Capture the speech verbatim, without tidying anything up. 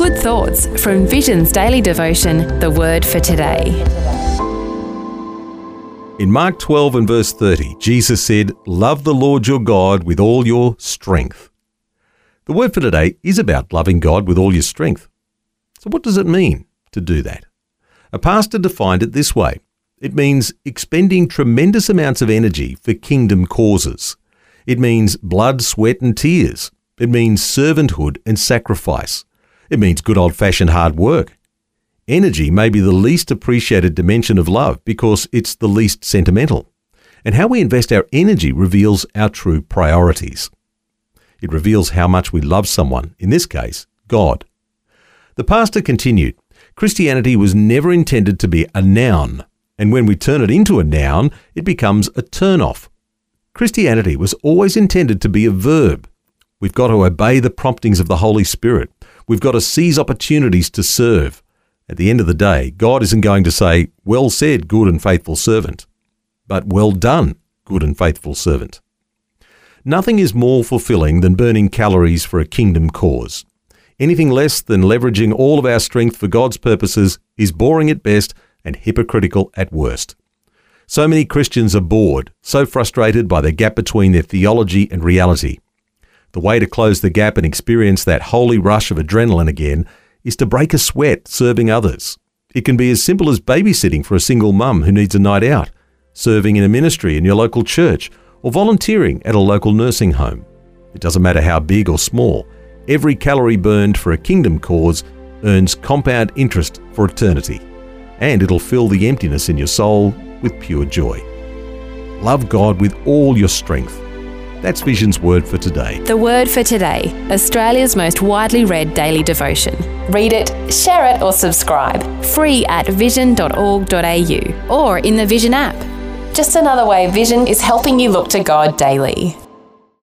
Good thoughts from Vision's daily devotion, The Word for Today. In Mark twelve and verse thirty, Jesus said, "Love the Lord your God with all your strength." The word for today is about loving God with all your strength. So what does it mean to do that? A pastor defined it this way. It means expending tremendous amounts of energy for kingdom causes. It means blood, sweat and tears. It means servanthood and sacrifice. It means good old-fashioned hard work. Energy may be the least appreciated dimension of love because it's the least sentimental. And how we invest our energy reveals our true priorities. It reveals how much we love someone, in this case, God. The pastor continued, Christianity was never intended to be a noun, and when we turn it into a noun, it becomes a turn-off. Christianity was always intended to be a verb. We've got to obey the promptings of the Holy Spirit. We've got to seize opportunities to serve. At the end of the day, God isn't going to say, "Well said, good and faithful servant," but "Well done, good and faithful servant." Nothing is more fulfilling than burning calories for a kingdom cause. Anything less than leveraging all of our strength for God's purposes is boring at best and hypocritical at worst. So many Christians are bored, so frustrated by the gap between their theology and reality. The way to close the gap and experience that holy rush of adrenaline again is to break a sweat serving others. It can be as simple as babysitting for a single mum who needs a night out, serving in a ministry in your local church, or volunteering at a local nursing home. It doesn't matter how big or small. Every calorie burned for a kingdom cause earns compound interest for eternity, and it'll fill the emptiness in your soul with pure joy. Love God with all your strength. That's Vision's Word for Today. The Word for Today, Australia's most widely read daily devotion. Read it, share it or subscribe. Free at vision dot org dot a u or in the Vision app. Just another way Vision is helping you look to God daily.